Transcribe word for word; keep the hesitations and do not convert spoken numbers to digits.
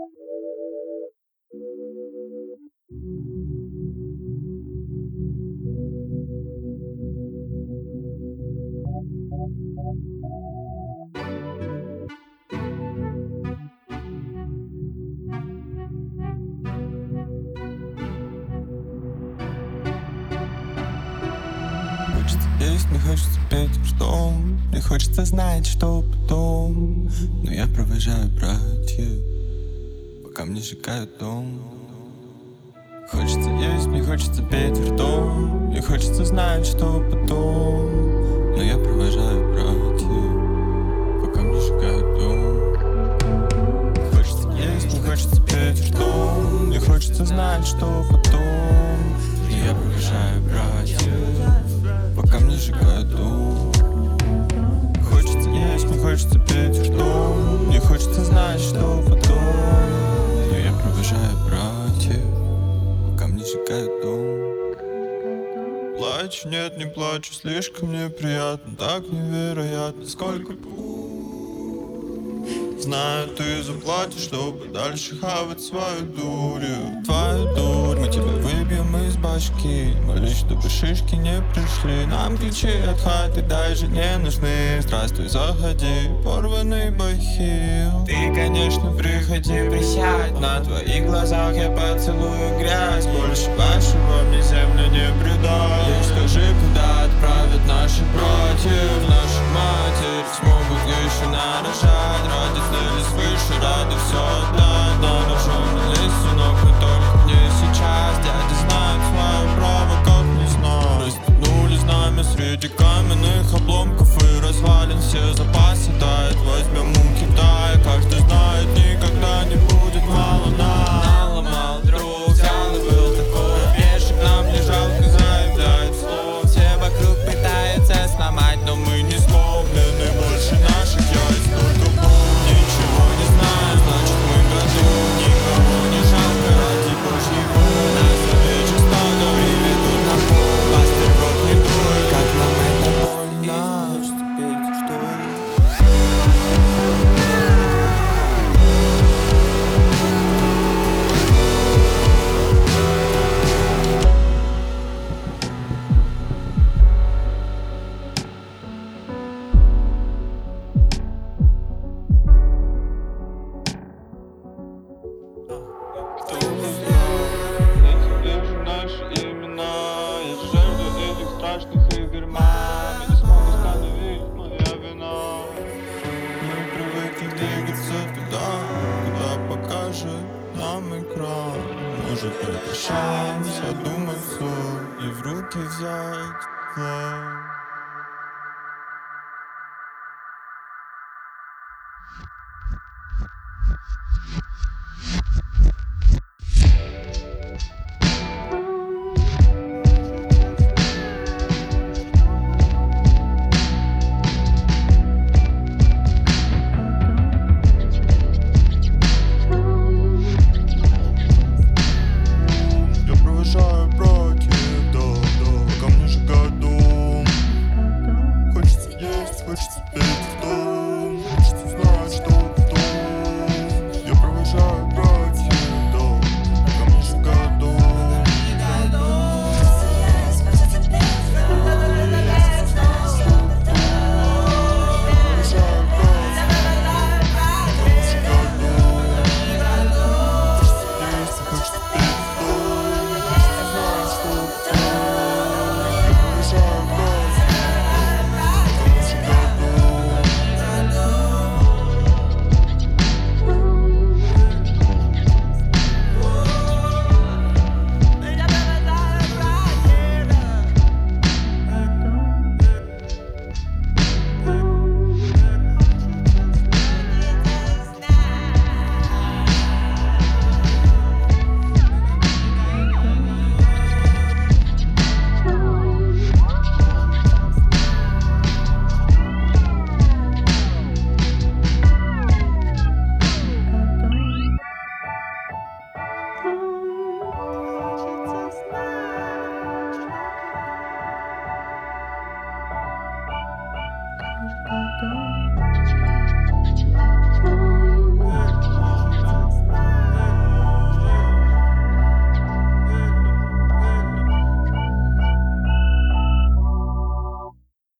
Хочется есть, не хочется петь, что? Не хочется знать, что потом. Но я провожаю братьев, пока мне сжигают дом. Хочется есть, не хочется петь ртом. Не хочется знать, что потом. Но я провожаю братьев, пока мне сжигают дом. Хочется есть, не хочется петь ртом. Не хочется знать, что потом. Но я провожаю братьев, пока мне сжигают дом. Хочется есть, не хочется петь ртом. Не хочется знать, что потом. Но я провожаю братьев, пока мне сжигают дом. Плачу, нет, не плачу, слишком неприятно, так невероятно, сколько знаю, ты заплатишь, чтобы дальше хавать свою дурью. Твою дурь, мы тебя выбьем из башки. Молись, чтобы шишки не пришли. Нам ключи от хаты даже не нужны. Здравствуй, заходи, порванный бахил. Ты, конечно, приходи, присядь. На твоих глазах я поцелую грязь. Больше вашего мне землю не предай. Лишь скажи, куда отправят наши братьев. Наши матери смогут еще нарожать. Родители свыше рады все отдать. На рожон лезь, сынок, но только не сейчас. Дяди знают свое право, как не знаю. Расстегнули знамя среди каменных обломков и развалин. Все запасы тает, возьмем у Китая. Каждый знает, никогда не будет мало нам. Наломал друг, взял и был такой пешек. Нам не жалко, заявляет вслух. Все вокруг пытаются сломать, но мы не сломлены. Больше наших яиц, только пол. Ничего не знаю, значит мы браты. Никого не жалко, ради божьей воли. Нас овечек стадо приведут на пол. Пастырь рот не дует, как нам это больно. Теперь что ли? Наши имена, я жертва этих страшных игр, мам. Я не смог остановить, моя вина. Мы привыкли двигаться туда, куда покажет нам экран. Может, это шанс задуматься и в руки взять флаг.